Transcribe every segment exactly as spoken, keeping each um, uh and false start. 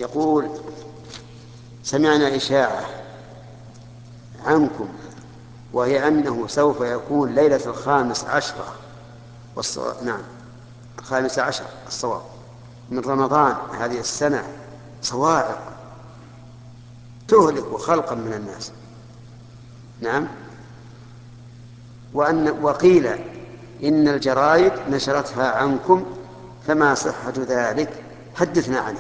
يقول: سمعنا إشاعة عنكم وهي أنه سوف يكون ليلة الخامس عشرة والصواب نعم الخامس عشر الصواب من رمضان هذه السنة صواعق تهلك خلقا من الناس. نعم. وأن وقيل إن الجرائد نشرتها عنكم، فما صحة ذلك؟ حدثنا عنه.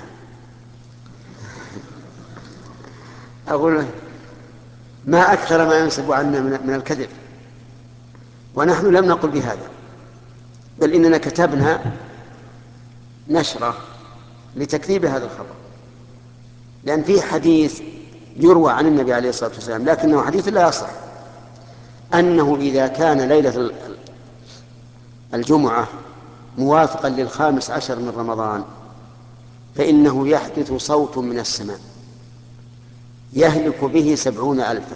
أقول: ما أكثر ما ينسب عنا من الكذب، ونحن لم نقل بهذا، بل إننا كتبنا نشرة لتكذيب هذا الخبر، لأن فيه حديث يروى عن النبي عليه الصلاة والسلام لكنه حديث لا يصح، أنه إذا كان ليلة الجمعة موافقا للخامس عشر من رمضان فإنه يحدث صوت من السماء يهلك به سبعون ألفا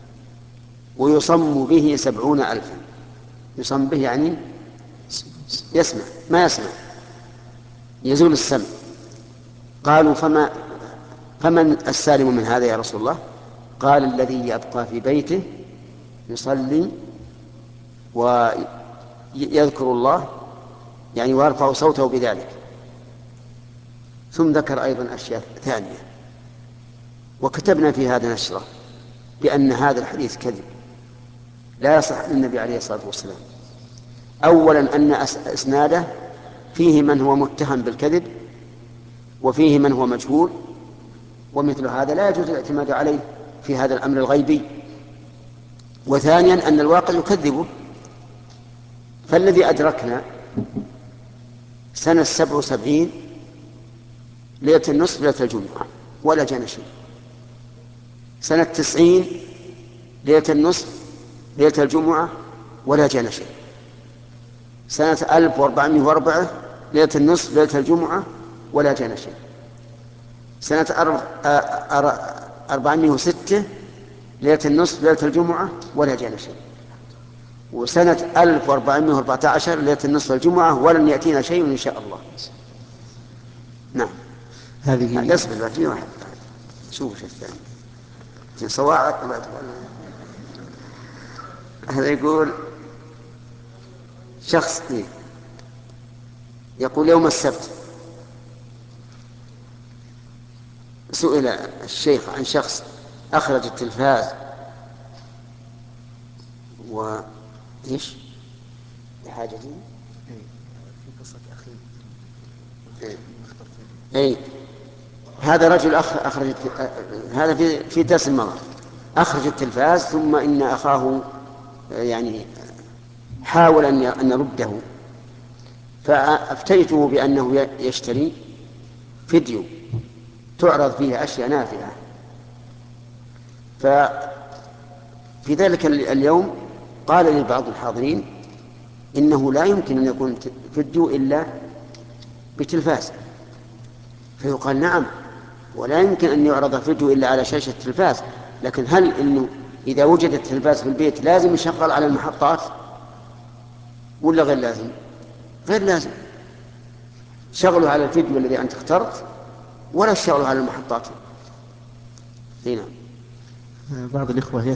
ويصم به سبعون ألفا. يصم به يعني يسمع ما يسمع، يزول السمع. قالوا: فما فمن السالم من هذا يا رسول الله؟ قال: الذي يبقى في بيته يصلي ويذكر الله يعني ويرفع صوته بذلك. ثم ذكر أيضا أشياء ثانية، وكتبنا في هذا نشرة بأن هذا الحديث كذب لا يصح عن النبي عليه الصلاة والسلام. أولا أن إسناده فيه من هو متهم بالكذب وفيه من هو مجهول، ومثل هذا لا يجوز الاعتماد عليه في هذا الأمر الغيبي. وثانيا أن الواقع يكذبه، فالذي أدركنا سنة سبع وسبعين ليلة النصف ليلة الجمعة ولا جانا شيء، سنة تسعين ليلة النصف ليلة الجمعة ولا جانا شيء، سنة ألف وأربعمائة وأربعة ليلة النصف ليلة الجمعة ولا جانا شيء، سنة أربعمائة وستة ليلة النصف ليلة الجمعة ولا جانا شيء، وسنة ألف وأربعمائة وأربعة عشر ليلة النصف الجمعة ولن يأتينا شيء إن شاء الله. نعم. هذه يصبر في واحد شوف شيء ثاني صواعق. هذا يقول شخص يقول: يوم السبت سئل الشيخ عن شخص أخرج التلفاز و إيش بحاجة في قصة أخي أي هذا رجل أخرج هذا في في درس المرة أخرج التلفاز ثم إن أخاه يعني حاول أن نرده، فأفتيته بأنه يشتري فيديو تعرض فيه أشياء نافعة. ففي ذلك اليوم قال لبعض الحاضرين إنه لا يمكن أن يكون فيديو إلا بتلفاز، فيقال: نعم، ولا يمكن أن يعرض فيديو إلا على شاشة التلفاز، لكن هل إنه إذا وجد التلفاز في البيت لازم يشغل على المحطات ولا غير لازم؟ غير لازم. شغله على الفيديو الذي أنت اخترت ولا شغله على المحطات. هنا بعض الإخوة